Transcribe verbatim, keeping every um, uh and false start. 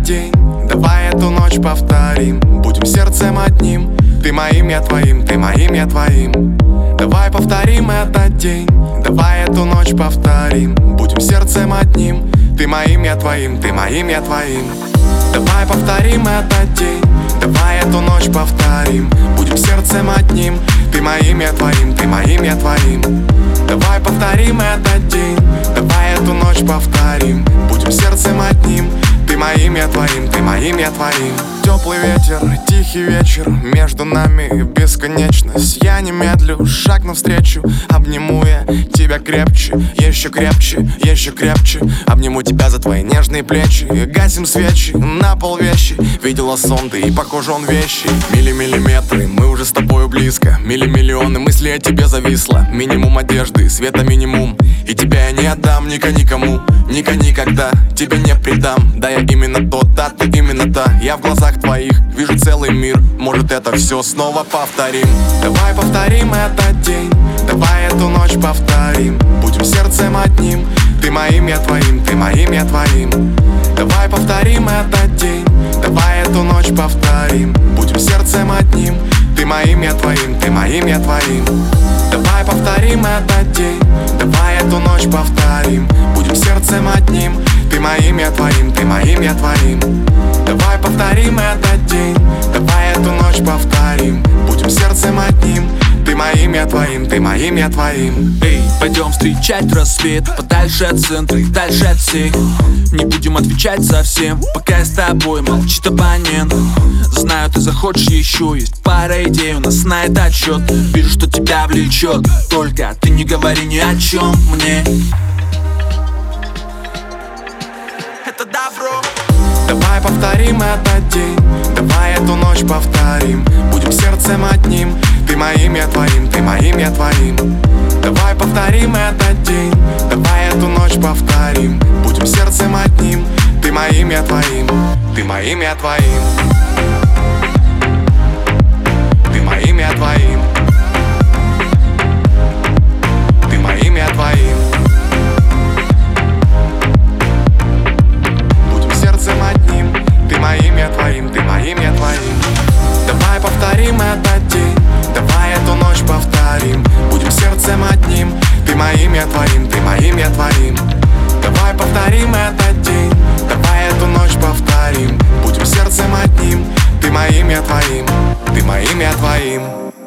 этот день, давай эту ночь повторим. Будем сердцем одним, ты моим, я твоим, ты моим, я твоим. Давай повторим этот день, давай эту ночь повторим. Будем сердцем одним, ты моим, я твоим, ты моим, я твоим. Давай повторим этот день, давай эту ночь повторим. Будем сердцем одним, ты моим, я твоим, ты моим, я твоим. Давай повторим этот день, давай эту ночь повторим. Будем сердцем одним, ты моим, я твоим, ты моим, я твоим. Теплый ветер, тихий вечер, между нами бесконечность. Я не медлю, шаг навстречу, обниму я тебя крепче, еще крепче, еще крепче. Обниму тебя за твои нежные плечи, гасим свечи, на пол вещи. Видела сон ты и похож он вещи. Мили-миллиметры, мы уже с тобою близко. Мили-миллионы мыслей о тебе зависло. Минимум одежды, света минимум. И тебя я не отдам ника никому, ника никогда тебя не предам. Да, я именно тот, а ты именно та. Я в глазах твоих вижу целый мир. Может, это все снова повторим. Давай повторим этот день, давай эту ночь повторим. Будем сердцем одним, ты моим, я твоим, ты моим, я твоим. Давай повторим этот день, давай эту ночь повторим. Будем сердцем одним, ты моим, я твоим, ты моим, я твоим. Давай повторим этот день, давай эту ночь повторим. Будем сердцем одним, ты моим, я твоим, ты моим, я твоим. Давай повторим этот день, давай эту ночь повторим. Будем сердцем одним, ты моим, я твоим, ты моим, я твоим. Эй, пойдем встречать рассвет, подальше от центра и дальше от всех. Не будем отвечать совсем, пока я с тобой, молчит абонент. Знаю, ты захочешь еще, есть пара идей, у нас на этот счет. Вижу, что тебя влечет, только ты не говори ни о чем мне. Это добро. Давай повторим этот день, давай эту ночь повторим. Будем сердцем одним, ты моим, я твоим, ты моим, я твоим. Давай повторим этот день, давай эту ночь повторим. Будем сердцем одним, ты моим, я твоим, ты моим, я твоим. Ты моим, я твоим. Ты моим, я твоим. Будем сердцем одним, ты моим, я твоим, ты моим, я твоим. Давай повторим этот день, давай эту ночь повторим. Будем сердцем одним, ты моим, я твоим, ты моим, я твоим. Давай повторим этот день, давай эту ночь повторим. Будем сердцем одним, ты моим, я твоим, ты моим, я твоим.